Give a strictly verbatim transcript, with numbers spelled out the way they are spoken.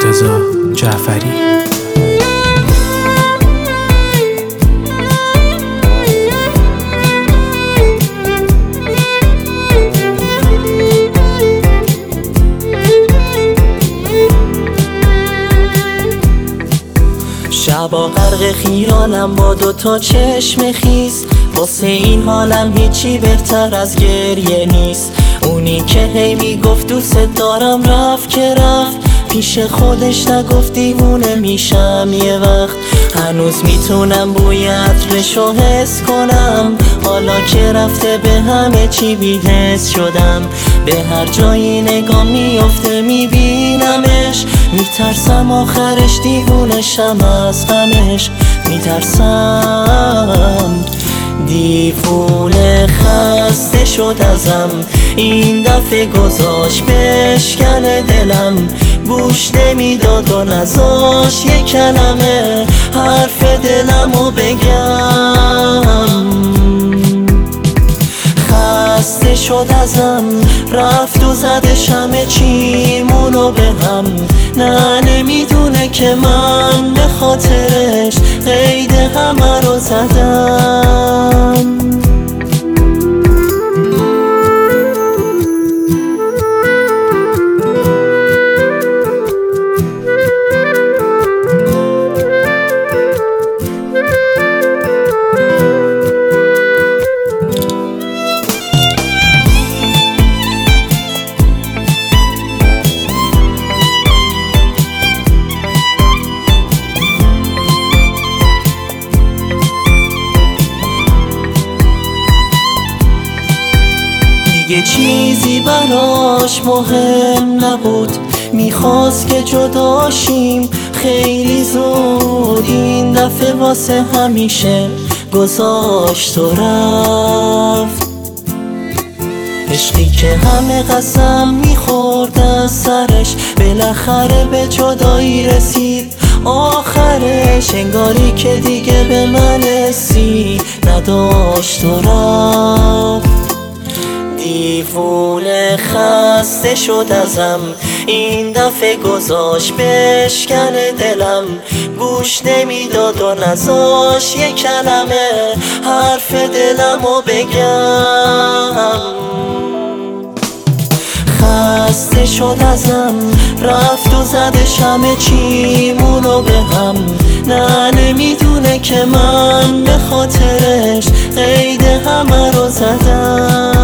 مرتضی جعفری. شبا غرق خیالم با دوتا چشم خیس، واسه این حالم هیچی بهتر از گریه نیست. اونی که هی میگفت دوست دارم رفت که رفت، پیش خودش نگفت دیوونه میشم یه وقت. هنوز میتونم بوی عطرشو حس کنم، حالا که رفته به همه چی بی‌حس شدم. به هر جایی نگاه میفته میبینمش، میترسم آخرش دیوونشم از غمش. میترسم دیوونه خسته شد ازم، این دفعه گذاشت بشکنه دلم. گوش نمیداد و نذاش یه کلمه حرف دلمو بگم. خسته شد ازم، رفت و زدش همه چیمونو به هم. نه نمیدونه که من به خاطرش قید همه رو زدم. یه چیزی براش مهم نبود، میخواست که جداشیم خیلی زود. این دفعه واسه همیشه گذاشت و رفت. عشقی که همه قسم میخورد از سرش، بالاخره به جدایی رسید آخرش. انگاری که دیگه به من حسی نداشت و رفت. دیوونه خسته شد ازم، این دفعه گذاشت بشکنه دلم. گوش نمیداد و نذاش یه کلمه حرف دلمو بگم. خسته شد ازم، رفت و زدش همه چیمونو به هم. نه نمیدونه که من به خاطرش قید همه رو زدم.